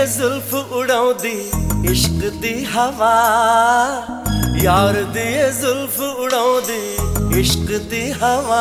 जुल्फ उड़ाउंदी इश्क दी हवा, यार दिए जुल्फ उड़ाउंदी इश्क दी हवा।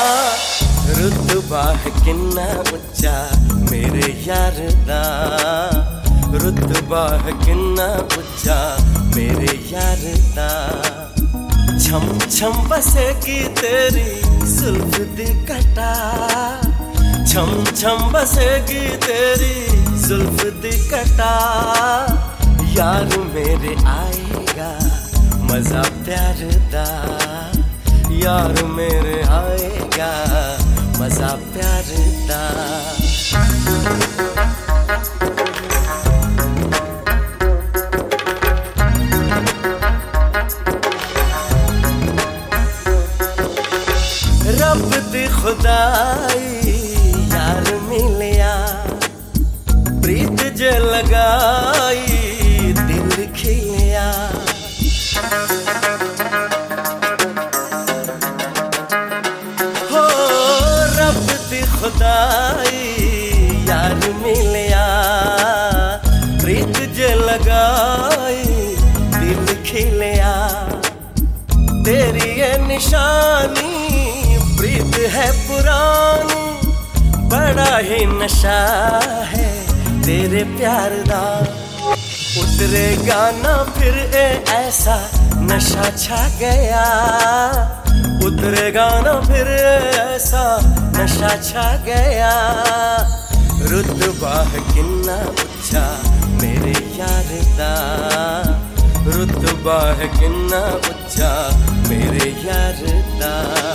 रुतबा है किन्ना उच्चा मेरे यार दा, रुतबा है किन्ना उच्चा मेरे यार दा। छम छम बसेगी तेरी जुल्फ दी कटा, छम छम बसेगी तेरी जुल्फ दी कटा। यार मेरे आएगा मजा प्यार दा, यार मेरे आएगा मजा प्यार दा। रब दी खुदाई यार मिलिया, प्रीत जे लगाई दिल खिलिया। हो रब दी खुदाई यार मिलिया, प्रीत जे लगाई दिल खिलिया। तेरी ये निशानी प्रीत है पुरानी, बड़ा ही नशा है तेरे प्यार दा। उतरेगा ना फिर ऐसा नशा छा गया, उतरेगा ना फिर ऐसा नशा छा गया। रुतबा है किन्ना उच्चा मेरे यार दा, रुतबा है किन्ना उच्चा मेरे यार दा।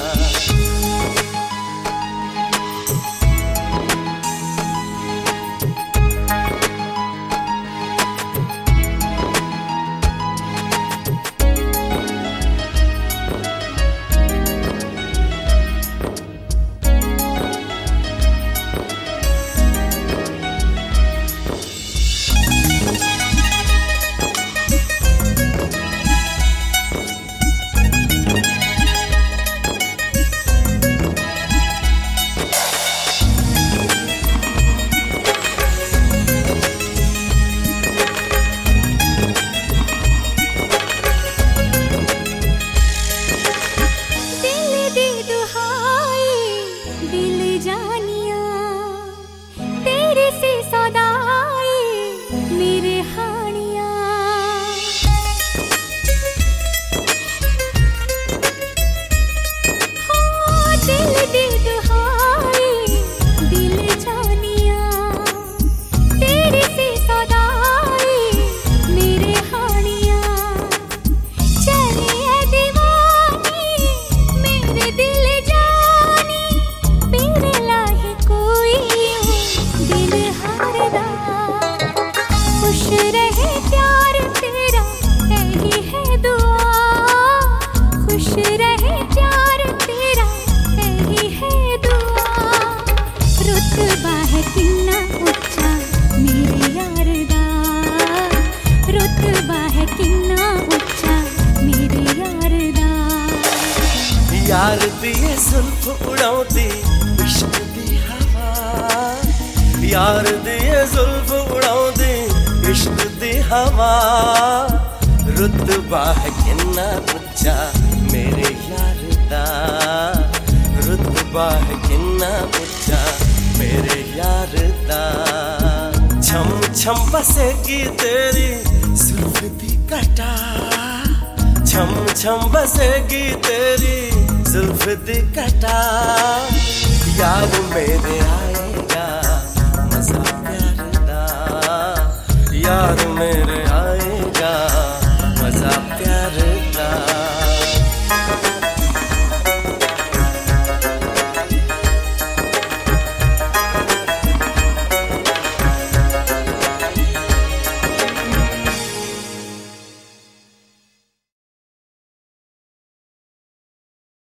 यार दिए जुल्फ उड़ाउंदी इश्क दी हवा, यार दिए जुल्फ उड़ाउंदी इश्क दी हवा। रुतबा है किन्ना उच्चा मेरे यार दा, रुतबा है किन्ना उच्चा मेरे यार दा। छम छम बसेगी तेरी जुल्फ दी कटा, छम छम बसेगी तेरी जुल्फ दी कटा। यार मेरे आएगा मजा प्यार दा, यार मेरे